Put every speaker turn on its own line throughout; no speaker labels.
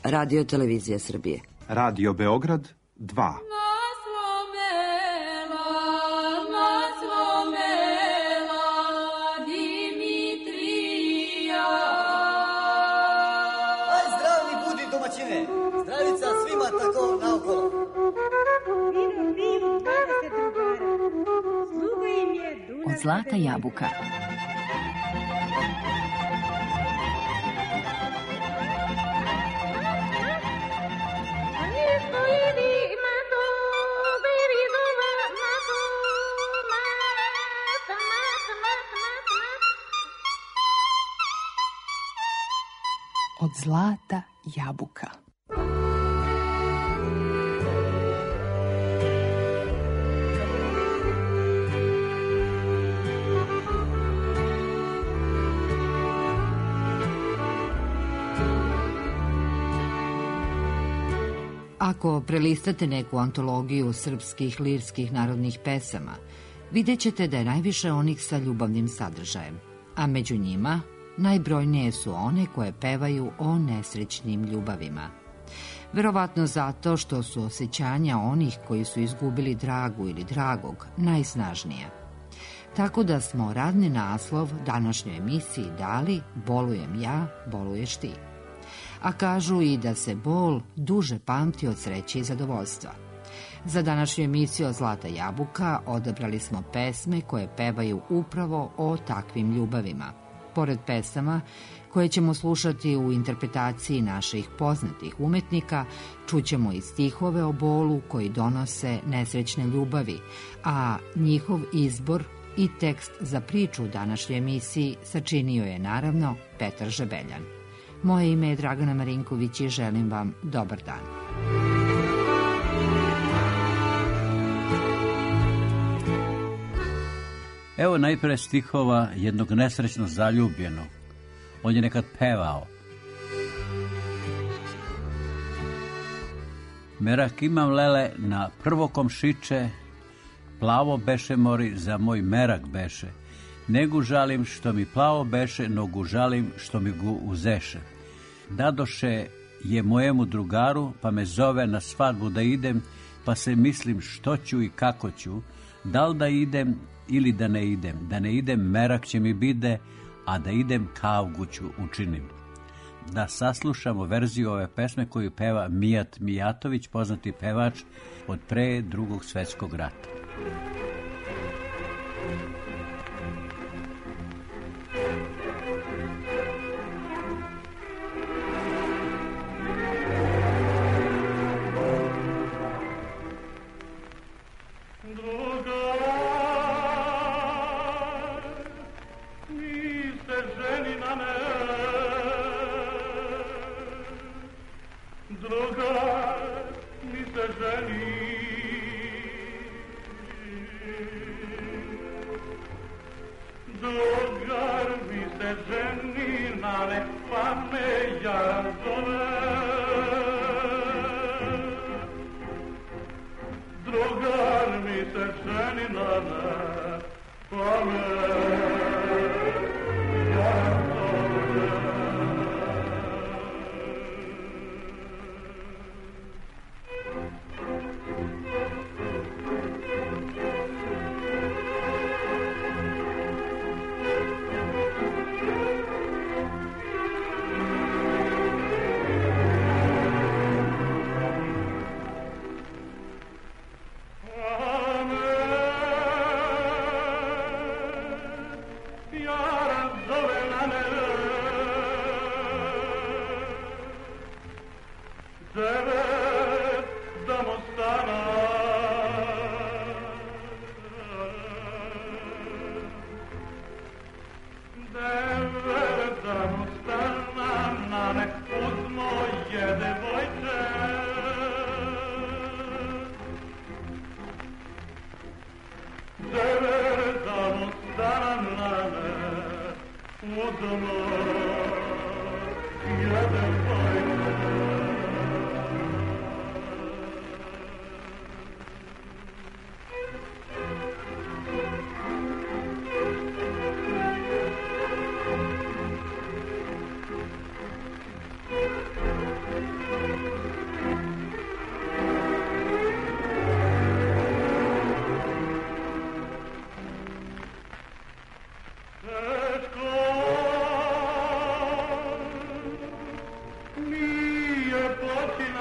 Radio Televizija Srbije.
Radio Beograd 2.
Zdravica svima tako naokolo.
Od zlata jabuka. Od zlata jabuka.
Ako prelistate neku antologiju srpskih lirskih narodnih pesama, vidjet ćete da je najviše onih sa ljubavnim sadržajem, a među njima najbrojnije su one koje pevaju o nesrećnim ljubavima. Verovatno zato što su osjećanja onih koji su izgubili dragu ili dragog najsnažnija. Tako da smo radni naslov današnjoj emisiji dali Bolujem ja, boluješ ti. A kažu i da se bol duže pamti od sreće i zadovoljstva. Za današnju emisiju Zlata jabuka odabrali smo pesme koje pevaju upravo o takvim ljubavima. Pored pesama koje ćemo slušati u interpretaciji naših poznatih umetnika, čućemo i stihove o bolu koji donose nesrećne ljubavi, a njihov izbor i tekst za priču u današnjoj emisiji sačinio je naravno Petar Žebeljan. Moje ime je Dragana Marinković i želim vam dobar dan.
Evo najpre stihova jednog nesrećno zaljubljenog. On je nekad pevao. Merak imam lele na prvo komšiče, plavo beše mori za moj merak beše. Negu žalim što mi plavo beše, nogu žalim što mi gu uzeše. Dadoše je mojemu drugaru, pa me zove na svadbu da idem, pa se mislim što ću i kako ću, da li da idem ili da ne idem. Da ne idem, merak će mi bide, a da idem, kavgu ću učinim. Da saslušamo verziju ove pesme koju peva Mijat Mijatović, poznati pevač od pre Drugog svjetskog rata.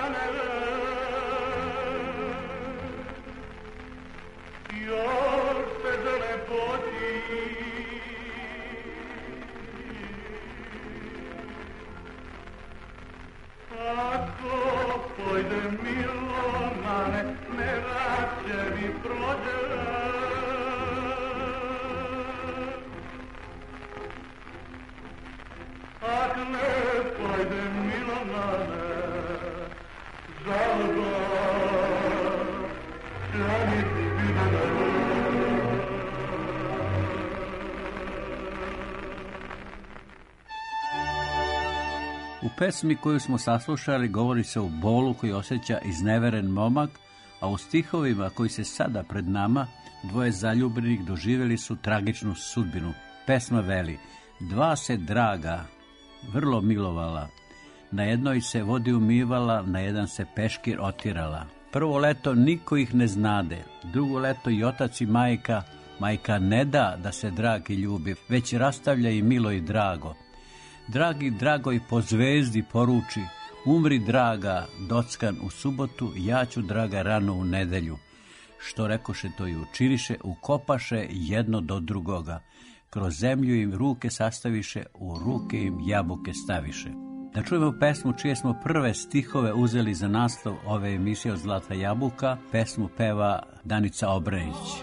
U pesmi koju smo saslušali govori se o bolu koji osjeća izneveren momak, a u stihovima koji se sada pred nama, dvoje zaljubljenih doživjeli su tragičnu sudbinu. Pesma veli: dva se draga vrlo milovala, na jednoj se vodi umivala, na jedan se peškir otirala. Prvo leto niko ih ne znade, drugo leto i otac i majka, majka ne da se dragi ljubi, već rastavlja i milo i drago. Dragi dragoj po zvezdi poruči, umri draga, dockan u subotu, ja ću draga rano u nedelju. Što rekoše to i učiniše, ukopaše jedno do drugoga. Kroz zemlju im ruke sastaviše, u ruke im jabuke staviše. Da čujemo pesmu čije smo prve stihove uzeli za naslov ove emisije od Zlata jabuka. Pesmu peva Danica Obrenić.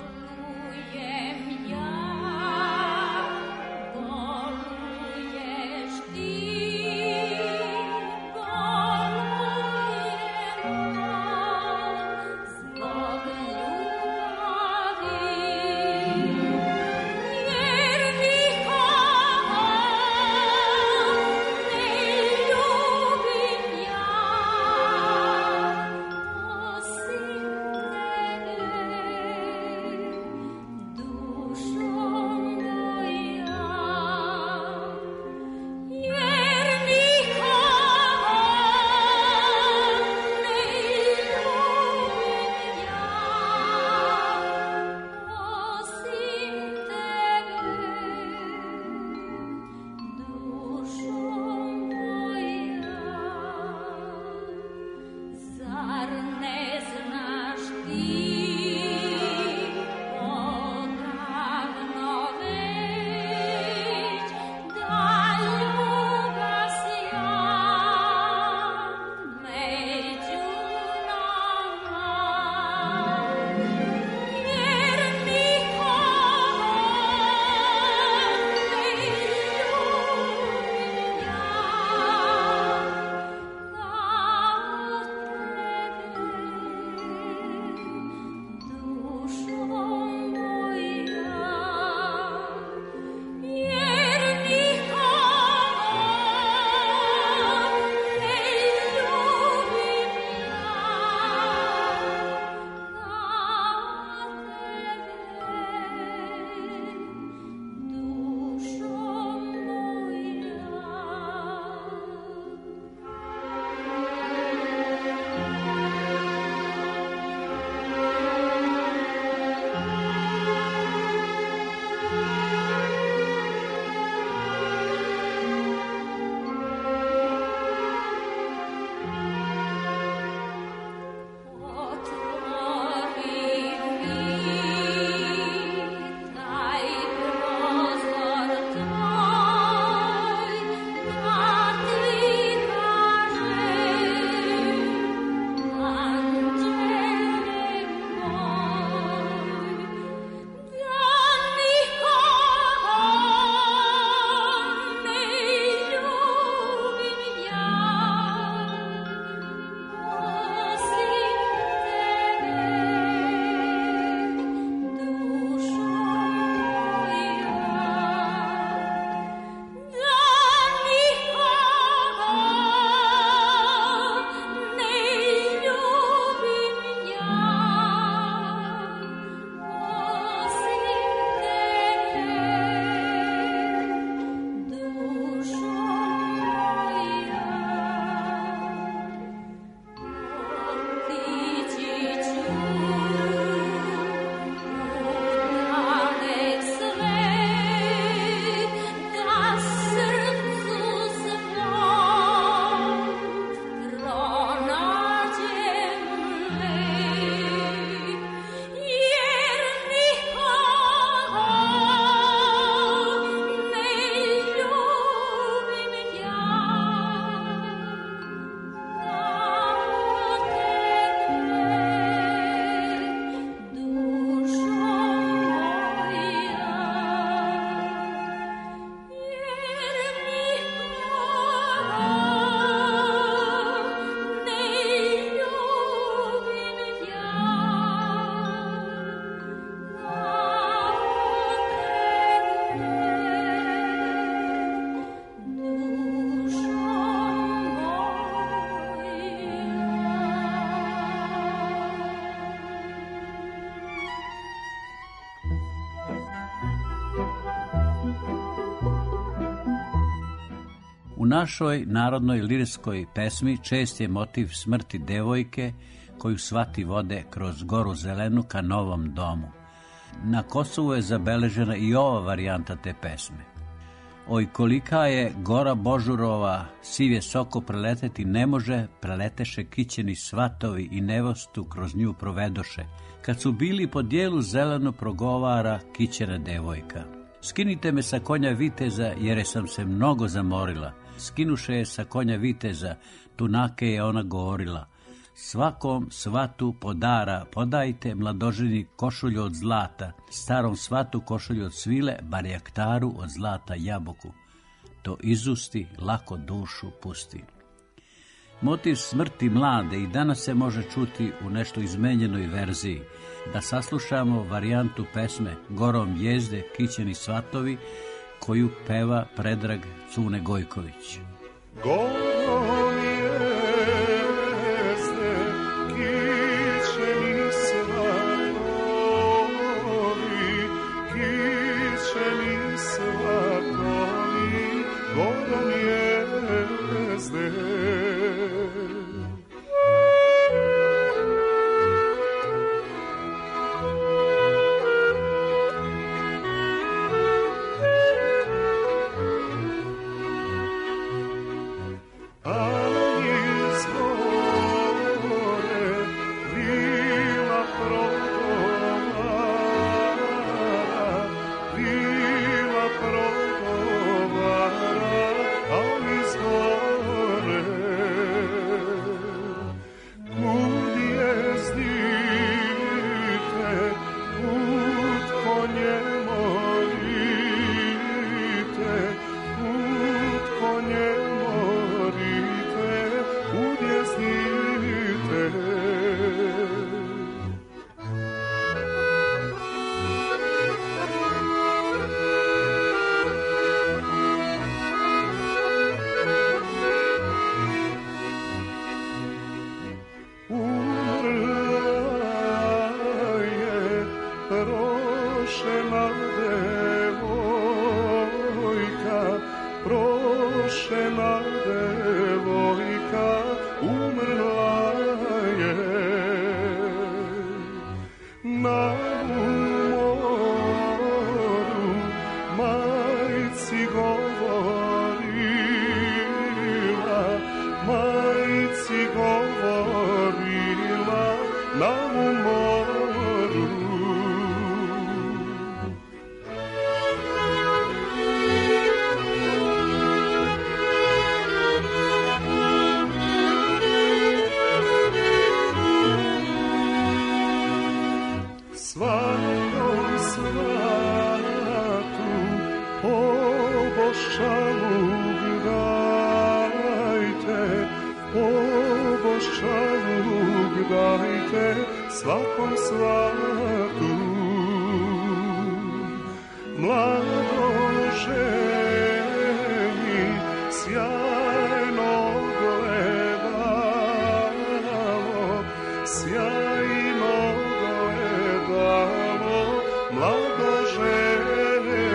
U našoj narodnoj lirskoj pesmi čest je motiv smrti devojke koju svati vode kroz Goru Zelenu ka novom domu. Na Kosovu je zabeležena i ova varijanta te pesme. Oj, kolika je gora Božurova, siv je soko preleteti ne može, preleteše kićeni svatovi i nevostu kroz nju provedoše. Kad su bili po dijelu zeleno progovara kićena devojka. Skinite me sa konja viteza, jer sam se mnogo zamorila. Skinuše je sa konja viteza, tunake je ona govorila. Svakom svatu podara, podajte mladoženi košulju od zlata, starom svatu košulju od svile, barjaktaru od zlata jabuku. To izusti, lako dušu pusti. Motiv smrti mlade i danas se može čuti u nešto izmenjenoj verziji. Da saslušamo varijantu pesme Gorom jezde kićeni svatovi, koju peva Predrag Cune Gojković.
Gorom jezde kićeni svatovi, kićeni svatovi, gorom jezde. Prošena devojka umrla je na moru, majci govorila na moru. Svakom svatu obošaluk dajte, obošaluk dajte, svakom svatu. Mladoj ženi sjajno gledalo, sjajno gledalo, mlado ženi.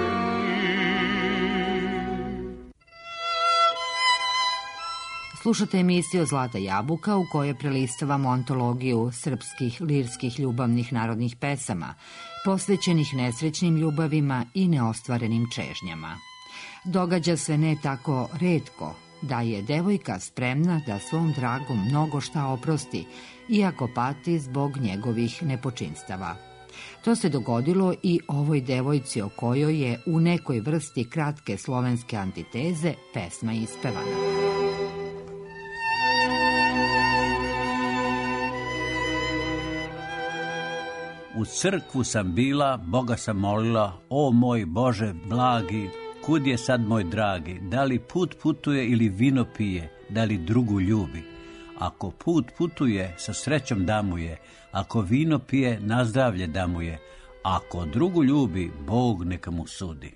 Slušate emisiju Zlata jabuka u kojoj prelistavamo antologiju srpskih lirskih ljubavnih narodnih pesama, posvećenih nesrećnim ljubavima i neostvarenim čežnjama. Događa se ne tako retko da je devojka spremna da svom dragom mnogo šta oprosti, iako pati zbog njegovih nepočinstava. To se dogodilo i ovoj devojci o kojoj je u nekoj vrsti kratke slovenske antiteze pesma ispevana.
U crkvu sam bila, Boga sam molila, o moj Bože blagi, kud je sad moj dragi, da li put putuje ili vino pije, da li drugu ljubi. Ako put putuje, sa srećom da mu je, ako vino pije, na zdravlje da mu je, ako drugu ljubi, Bog neka mu sudi.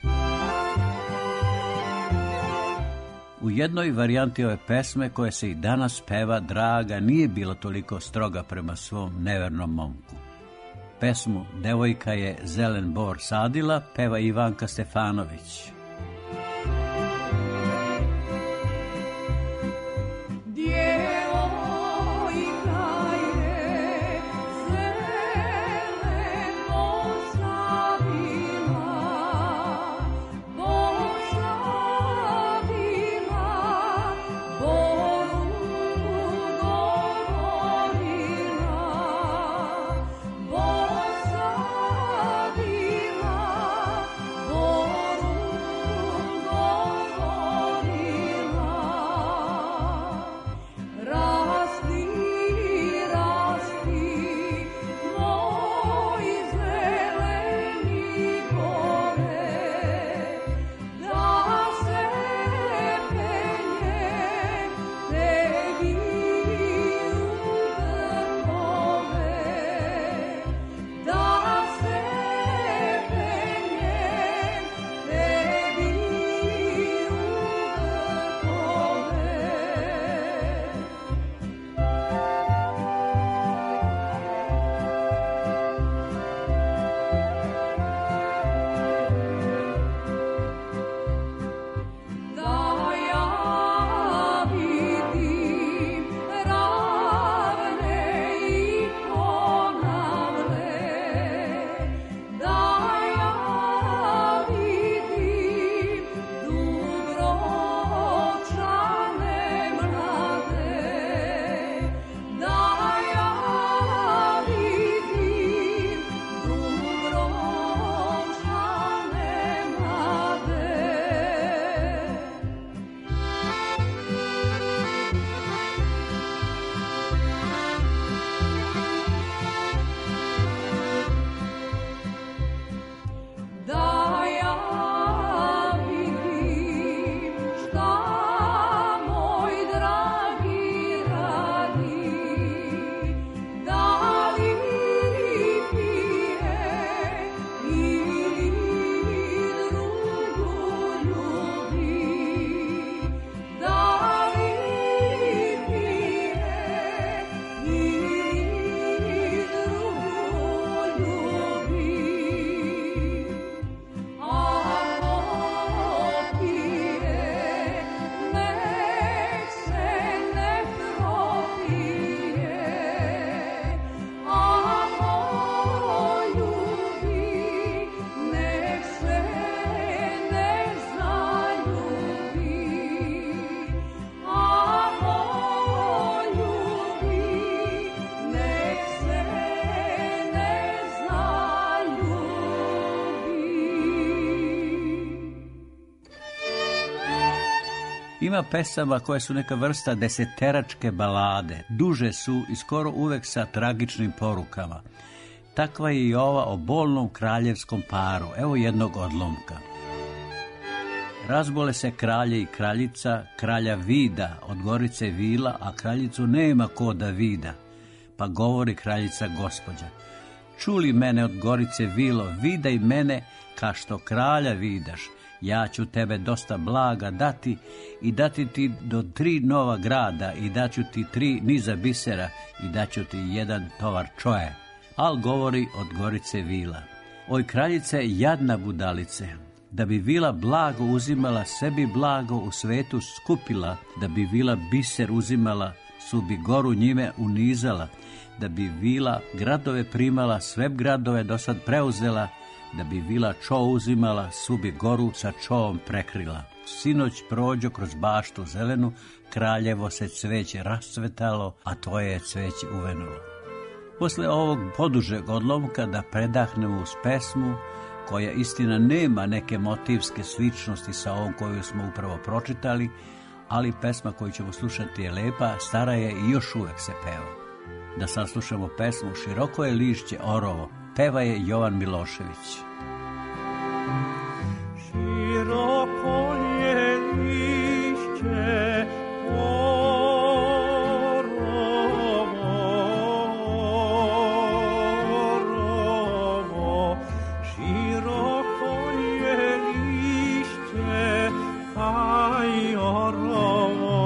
U jednoj varijanti ove pesme, koja se i danas peva, draga nije bila toliko stroga prema svom nevernom momku. Pesmu Devojka je zelen bor sadila peva Ivanka Stefanović. Ima pesama koje su neka vrsta deseteračke balade. Duže su i skoro uvek sa tragičnim porukama. Takva je i ova o bolnom kraljevskom paru. Evo jednog odlomka. Razbole se kralje i kraljica, kralja vida od Gorice vila, a kraljicu nema ko da vida. Pa govori kraljica gospođa: čuli mene od Gorice vilo, vidaj mene ka što kralja vidaš. Ja ću tebe dosta blaga dati i dati ti do 3 nova grada i daću ti 3 niza bisera i daću ti 1 tovar čoje. Al govori od Gorice vila: oj kraljice jadna budalice, da bi vila blago uzimala, sebi blago u svetu skupila, da bi vila biser uzimala, su bi goru njime unizala, da bi vila gradove primala, sve gradove do sad preuzela, da bi vila čo uzimala, su bi goru sa čoom prekrila. Sinoć prođo kroz baštu zelenu, kraljevo se cveće rascvetalo, a tvoje je cveće uvenulo. Posle ovog podužeg odlomka da predahnemo uz pesmu, koja istina nema neke motivske sličnosti sa ovom koju smo upravo pročitali, ali pesma koju ćemo slušati je lepa, stara je i još uvek se peva. Da sad slušamo pesmu Široko je lišće orovo, peva je Jovan Milošević.
Široko je lišće orovo, široko je lišće aj orovo,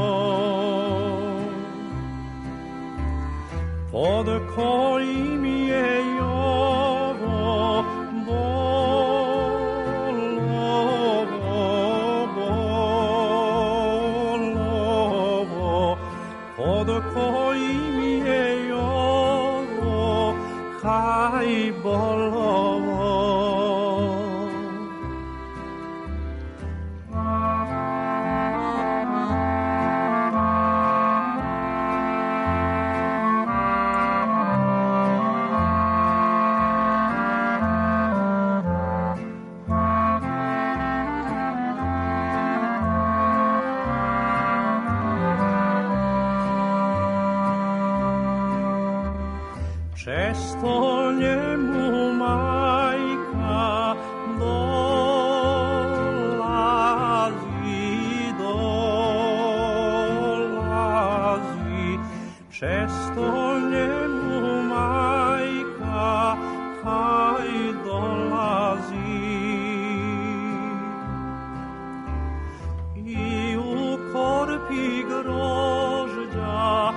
pod kojim je jovo bolovo, pod kojim je jovo haj bolovo. Često njemu majka dolazi, često njemu majka haj dolazi. I u korpi grožđa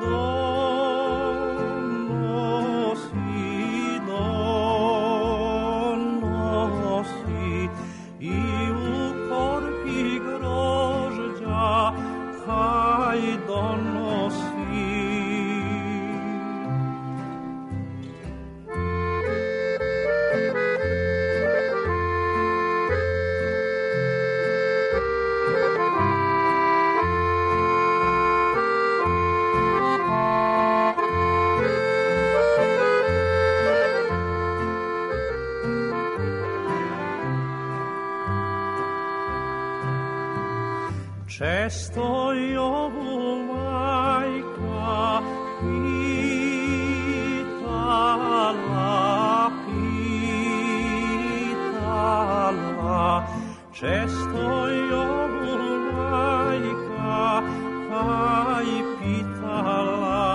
često jovu majka pitala, često jovu majka aj pitala,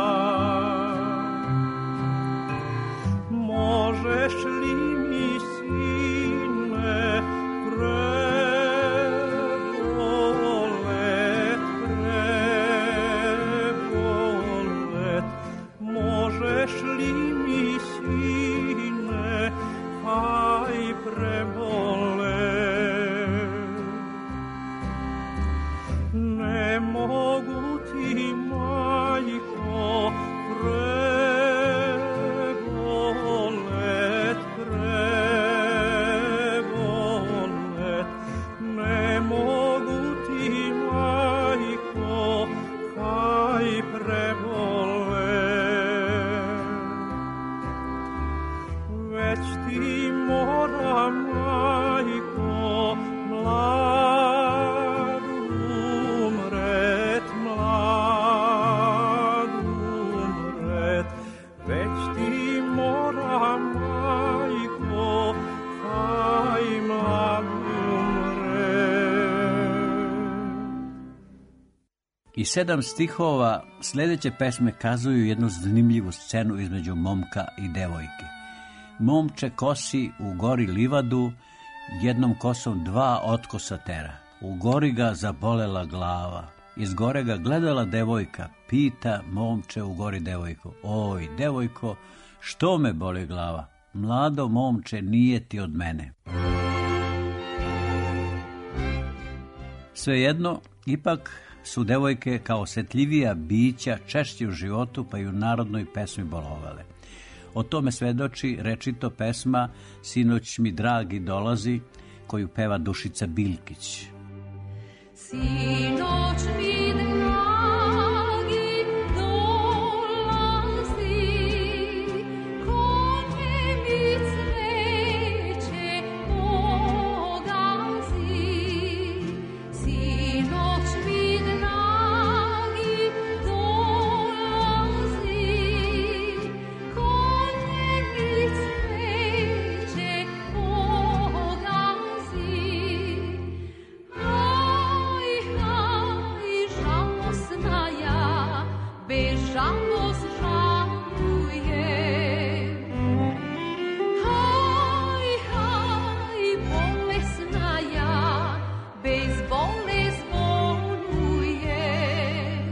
možeš li mi sine možeš li mi sine aj prebole, ne mogu ti majko prebolet, ne mogu ti majko aj prebole, već ti mora majko mladu
I 7 stihova sljedeće pesme kazuju jednu zanimljivu scenu između momka i devojke. Momče kosi u gori livadu, jednom kosom 2 otkosa tera. U gori ga zabolela glava. Iz gore ga gledala devojka, pita momče u gori devojko. Oj, devojko, što me boli glava? Mlado momče, nije ti od mene. Svejedno, ipak su devojke kao osjetljivija bića češće u životu pa i u narodnoj pesmi bolovale. O tome svedoči rečito pesma Sinoć mi dragi dolazi, koju peva Dušica Bilkić.
Sinoć mi dragi dolazi, konje mi cveće pogazi. Sinoć mi dragi dolazi, konje mi cveće pogazi. Žalosna ja, bežalost žalujem. Haj, bolesna ja, bez bole zvolujem.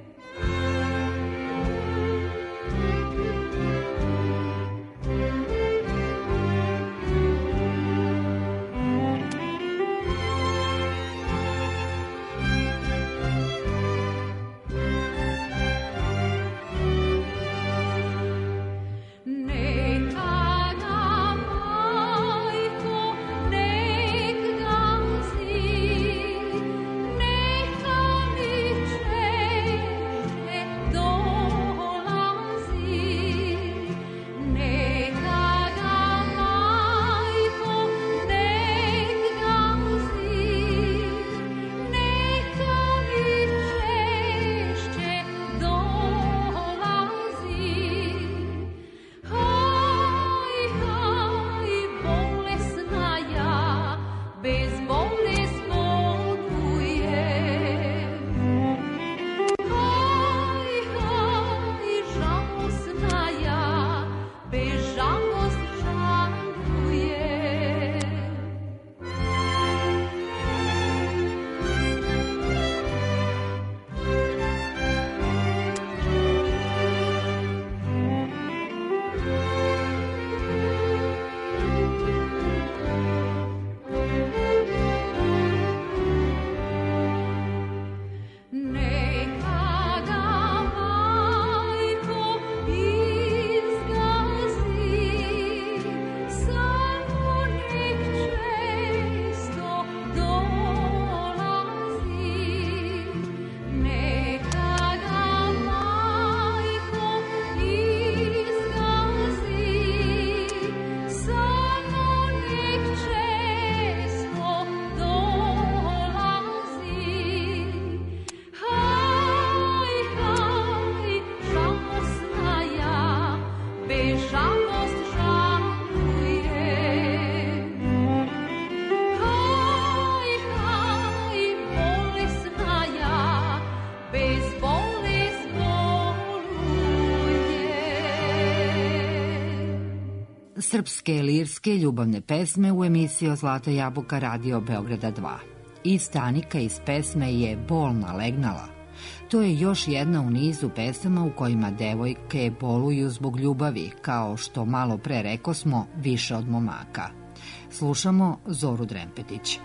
Srpske lirske ljubavne pesme u emisiji Zlata jabuka Radio Beograda 2. I stanika iz pesme je Bolna legnala. To je još jedna u nizu pesama u kojima devojke boluju zbog ljubavi, kao što malo pre rekosmo, više od momaka. Slušamo Zoru Drempetić.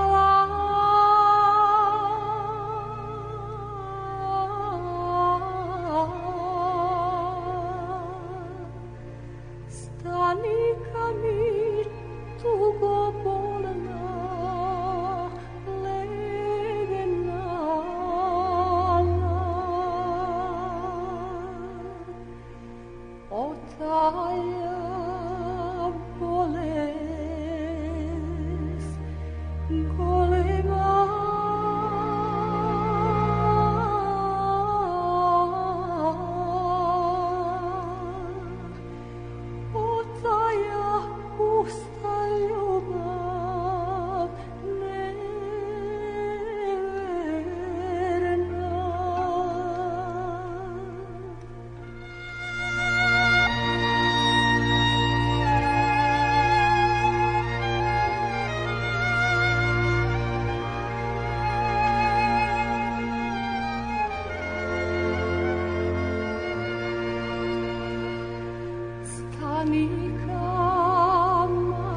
Legnala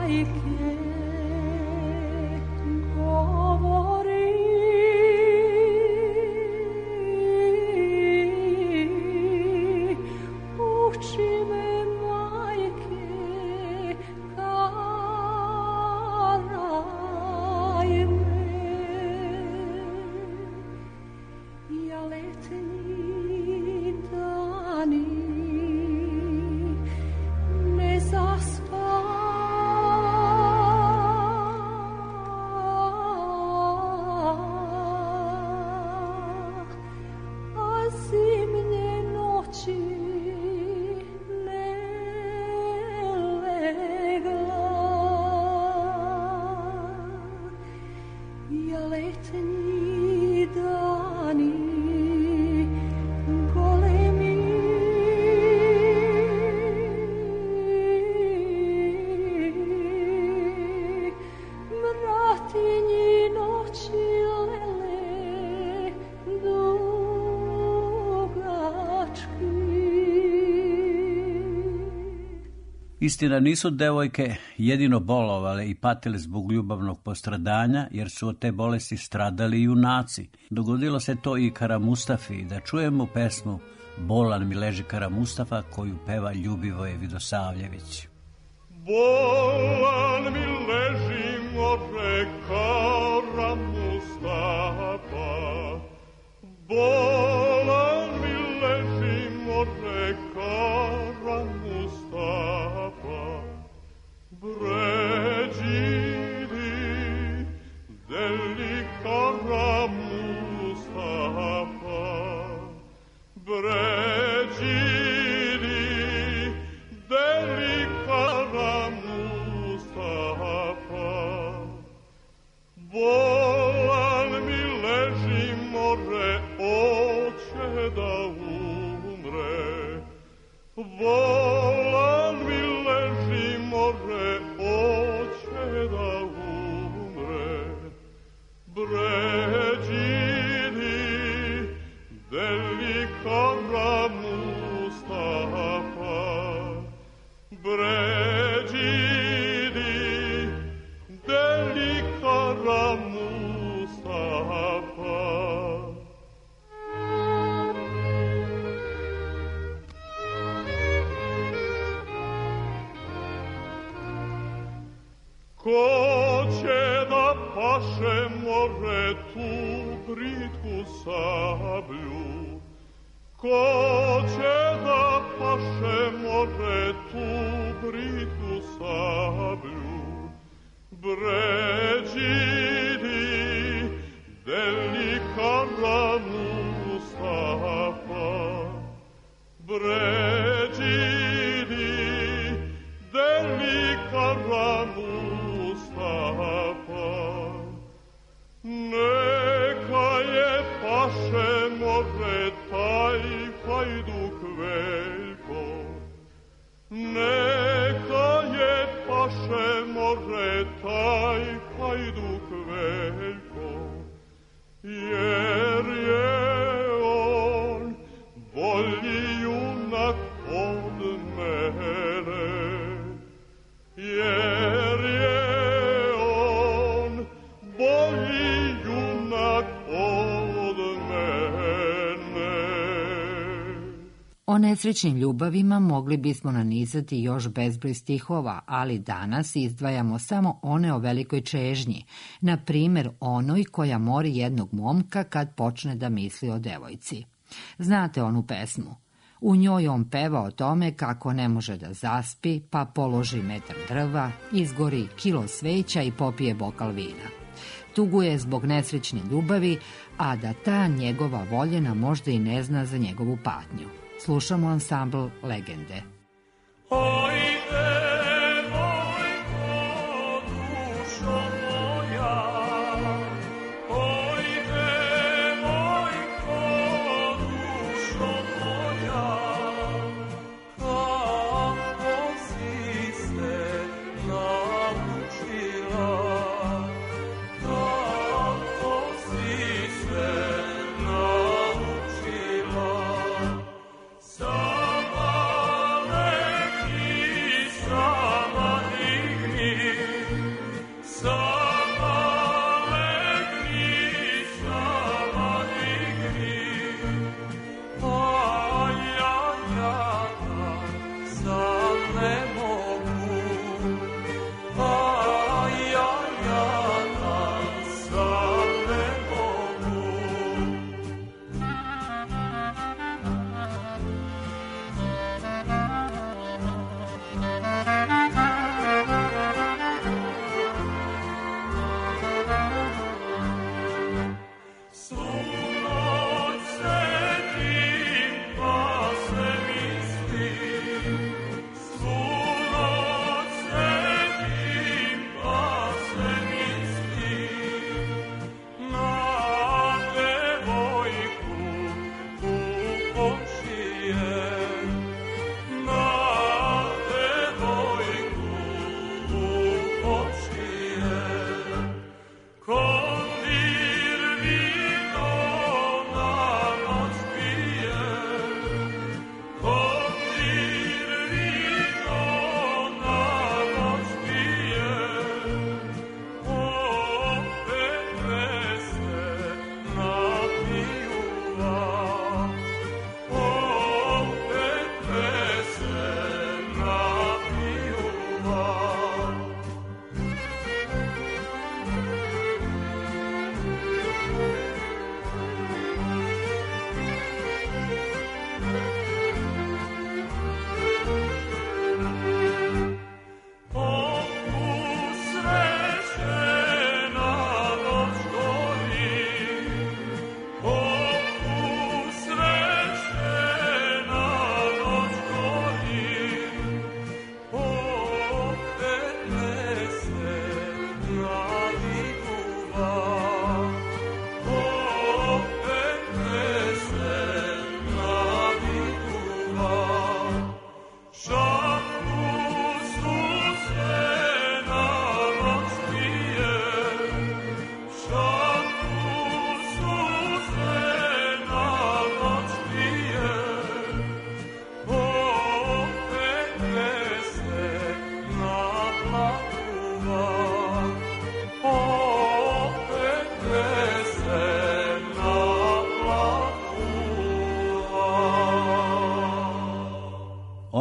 Istina, nisu devojke jedino bolovale i patile zbog ljubavnog postradanja, jer su od te bolesti stradali junaci. Dogodilo se to i Kara Mustafi. Da čujemo pesmu Bolan mi leži Kara Mustafa, koju peva Ljubivoje Vidosavljević.
Bolan mi leži more Kara Mustafa, bolan mi leži more Kara Mustafa, bređidi deli Kara Mustafa, bređidi deli Kara Mustafa, bolan mi leži more, oće da umre, bolan mi leži more, oće da umre, bređidi deli Kara Mustafa, bređidi deli Kara Mustafa. Ko će da paše more tu britku sablju, ko će da paše more tu britku sablju, bređidi deli Kara Mustafa, bređidi deli Kara Mustafa, neka je paše more taj Hajduk Veljko, neka je paše more taj Hajduk Veljko, jer je on bolji junak od mene, jer je on bolji junak od mene.
O nesrećnim ljubavima mogli bismo nanizati još bezbroj stihova, ali danas izdvajamo samo one o velikoj čežnji, na primjer onoj koja mori jednog momka kad počne da misli o devojci. Znate onu pesmu? U njoj on peva o tome kako ne može da zaspi, pa položi metar drva, izgori kilo sveća i popije bokal vina. Tuguje zbog nesrećne ljubavi, a da ta njegova voljena možda i ne zna za njegovu patnju. Slušamo ansambl Legende.
Sama neki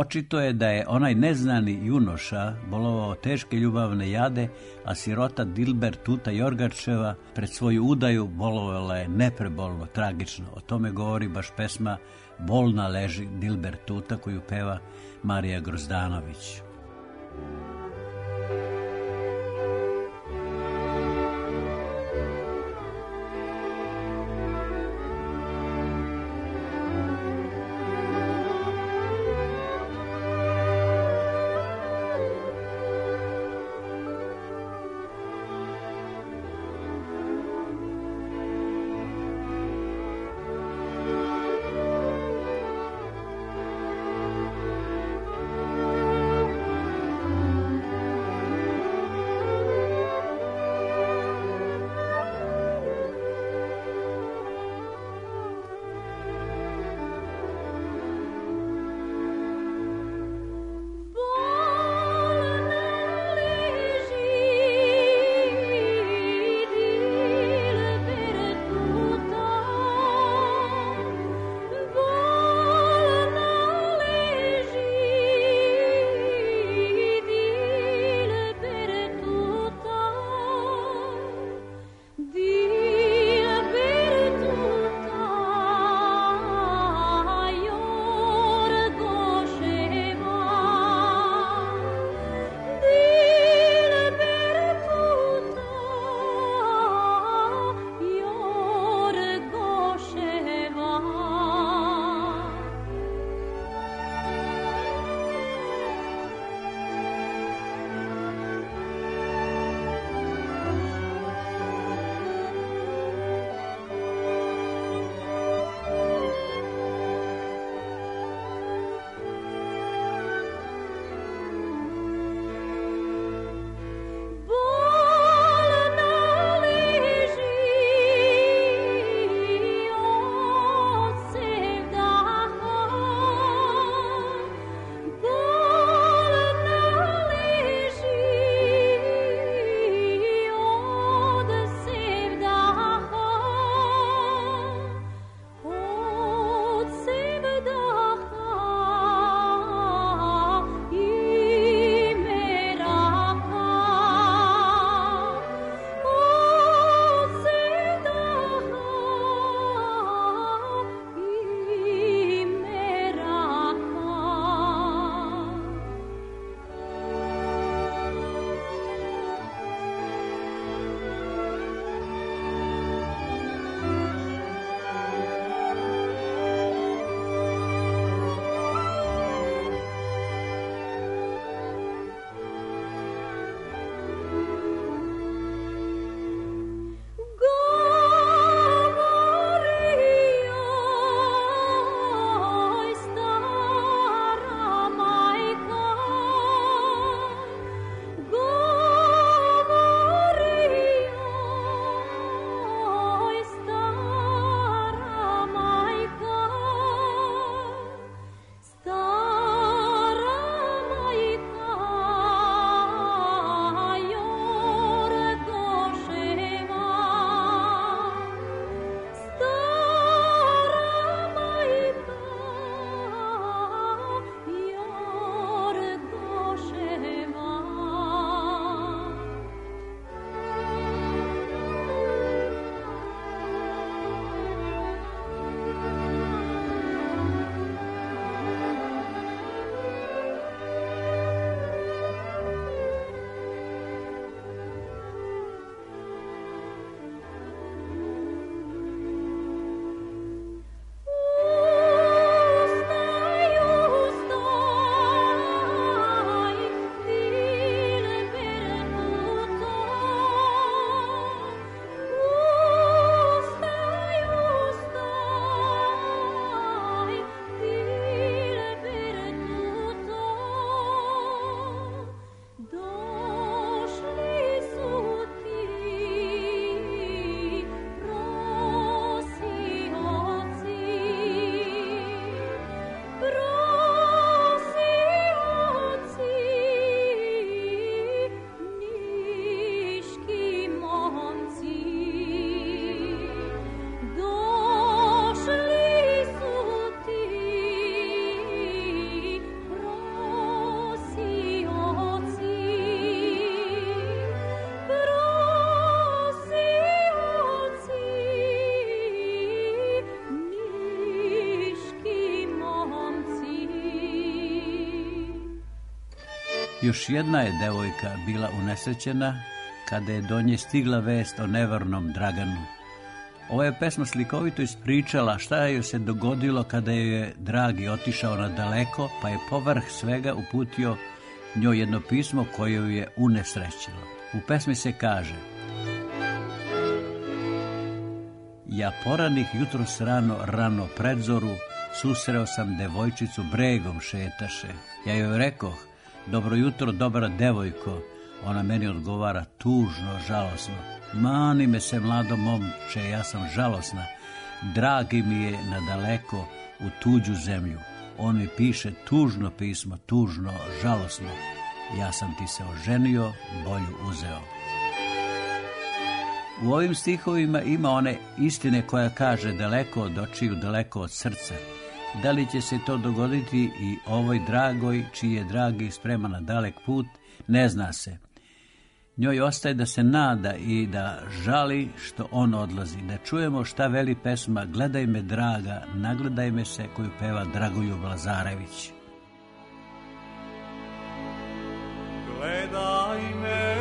Očito je da je onaj neznani junoša bolovao teške ljubavne jade, a sirota Dilber Tuta Jorgačeva pred svoju udaju bolovala je neprebolno, tragično. O tome govori baš pesma Bolna leži Dilber Tuta koju peva Marija Grozdanović. Još jedna je devojka bila unesrećena kada je do nje stigla vest o nevernom Draganu. Ova je pesma slikovito ispričala šta joj se dogodilo kada je dragi otišao na daleko, pa je povrh svega uputio njoj jedno pismo koje ju je unesrećilo. U pesmi se kaže: ja poranih jutros rano predzoru, susreo sam devojčicu bregom šetaše. Ja joj rekoh: dobro jutro, dobra devojko. Ona meni odgovara tužno, žalosno: mani me se, mlado momče, ja sam žalosna. Dragi mi je nadaleko u tuđu zemlju. On mi piše tužno pismo, tužno, žalosno. Ja sam ti se oženio, bolju uzeo. U ovim stihovima ima one istine koja kaže daleko od očiju, daleko od srca. Da li će se to dogoditi i ovoj dragoj, čiji je dragi spreman na dalek put, ne zna se. Njoj ostaje da se nada i da žali što on odlazi. Da čujemo šta veli pesma Gledaj me draga, nagledaj me se, koju peva Dragoljub Lazarević.
Gledaj me,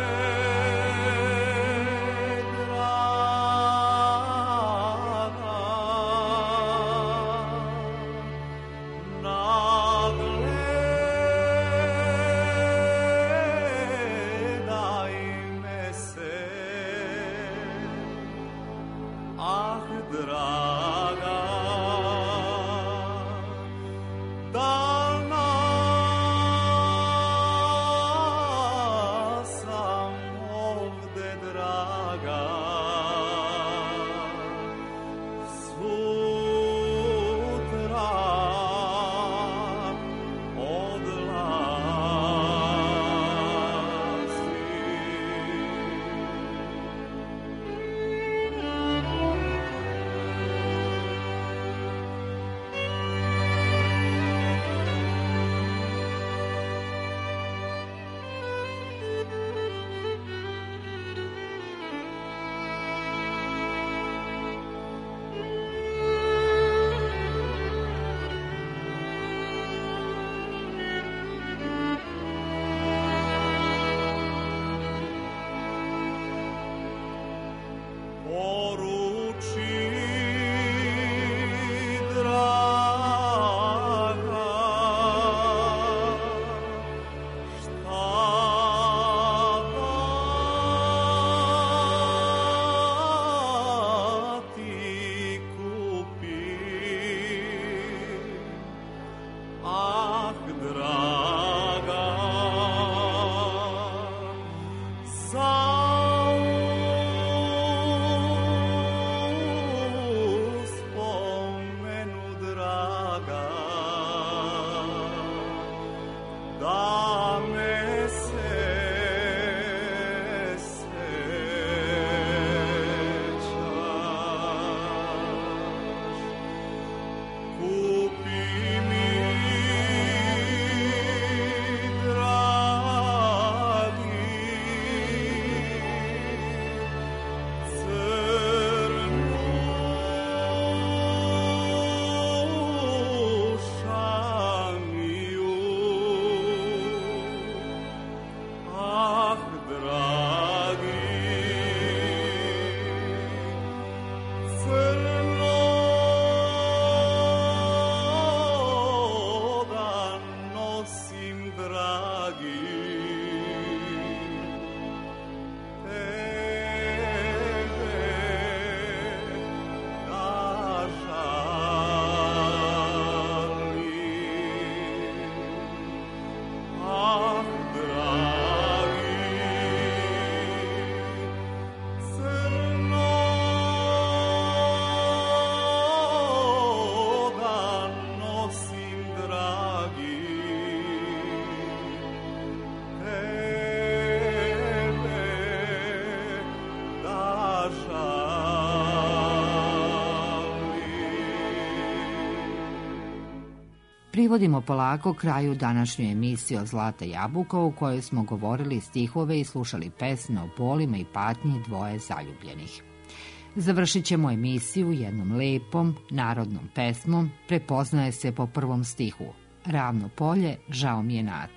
Privodimo polako kraju današnju emisiju Zlata jabuka, u kojoj smo govorili stihove i slušali pesme o bolima i patnji dvoje zaljubljenih. Završit ćemo emisiju jednom lepom, narodnom pesmom. Prepoznaje se po prvom stihu: ravno polje, žao mi je Nate.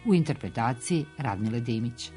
u interpretaciji Radmile Dimić.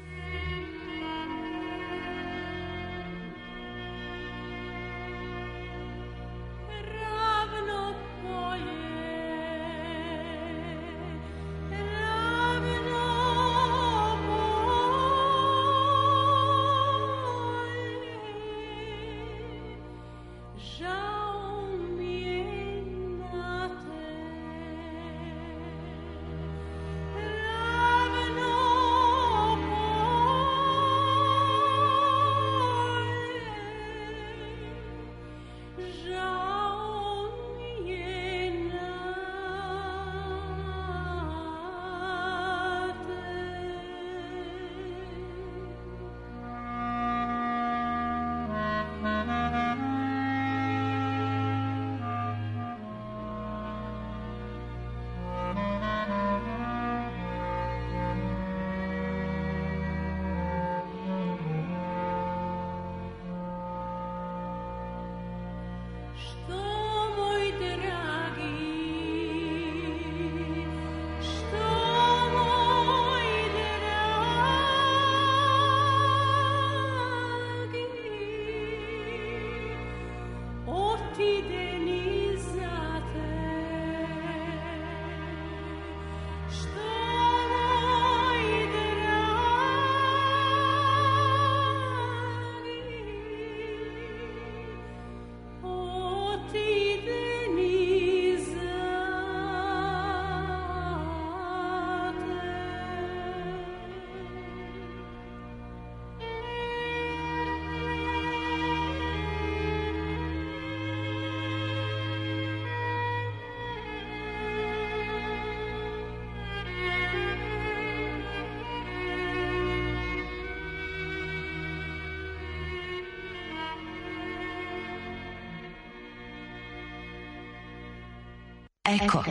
Eko.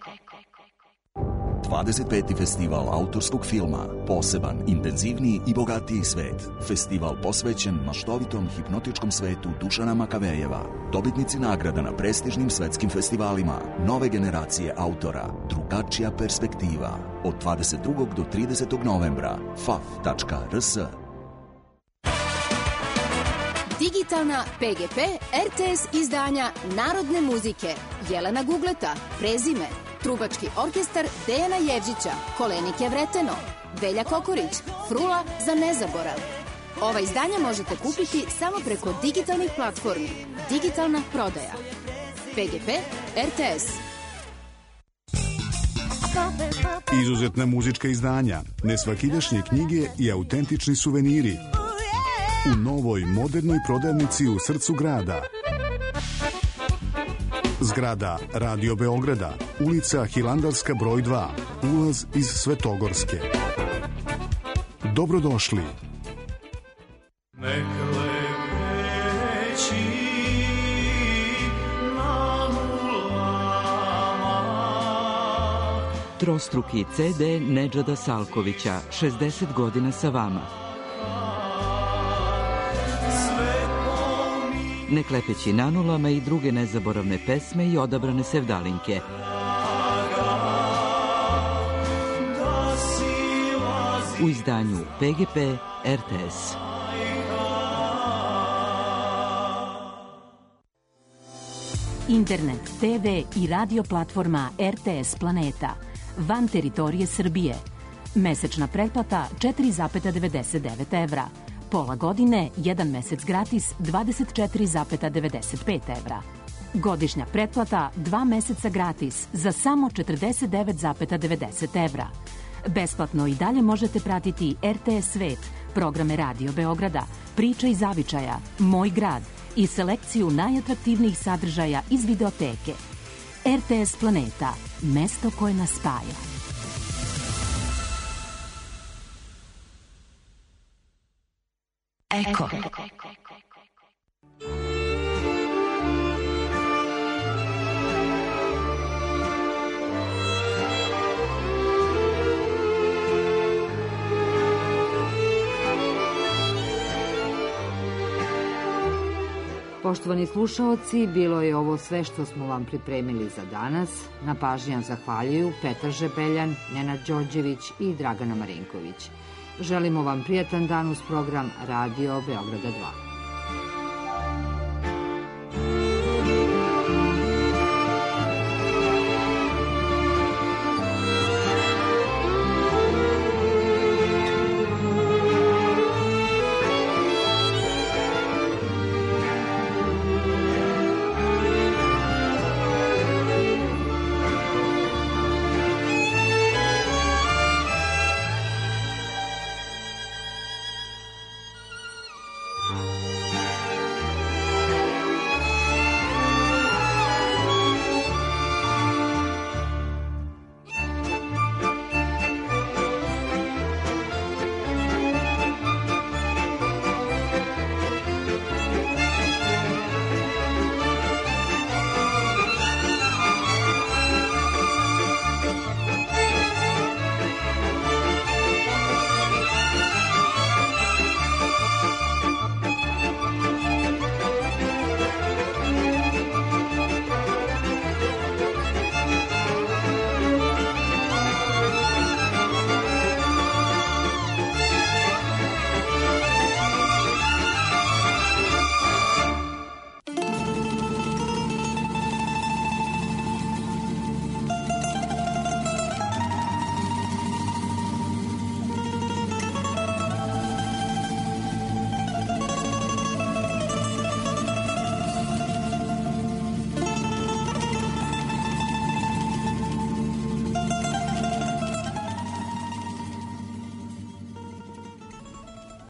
25. festival autorskog filma, poseban, intenzivniji i bogatiji svet. Festival posvećen maštovitom hipnotičkom svetu Dušana Makavejeva. Dobitnici nagrada na prestižnim svetskim festivalima, nove generacije autora, drugačija perspektiva. Od 22. do 30. novembra. faf.rs.
Digitalna PGP RTS izdanja Narodne muzike. Jelena Gugleta, Prezime, Trubački orkestar Dejana Jevđića, Kolenike Vreteno, Velja Kokorić, Frula za nezaborav. Ova izdanja možete kupiti samo preko digitalnih platformi. Digitalna prodaja. PGP RTS.
Izuzetna muzička izdanja, nesvakidašnje knjige i autentični suveniri u novoj modernoj prodavnici u srcu grada. Zgrada Radio Beograda, ulica Hilandarska broj 2, ulaz iz Svetogorske. Dobrodošli.
Trostruki CD Nedžada Salkovića, 60 godina sa vama. Neklepeći nanulama i druge nezaboravne pesme i odabrane sevdalinke. U izdanju PGP RTS.
Internet, TV i radio platforma RTS Planeta. Van teritorije Srbije. Mesečna pretplata 4,99 evra. Pola godine, 1 mesec gratis, 24,95 evra. Godišnja pretplata, 2 meseca gratis, za samo 49,90 evra. Besplatno i dalje možete pratiti RTS Svet, programe Radio Beograda, Priča iz zavičaja, Moj grad i selekciju najatraktivnijih sadržaja iz videoteke. RTS Planeta, mesto koje nas spaja.
Eko.
Poštovani slušaoci, bilo je ovo sve što smo vam pripremili za danas. Na pažnji vam zahvaljuju Petar Žebeljan, Nenad Đorđević i Dragana Marinković. Želimo vam prijatan dan uz program Radio Beograda 2.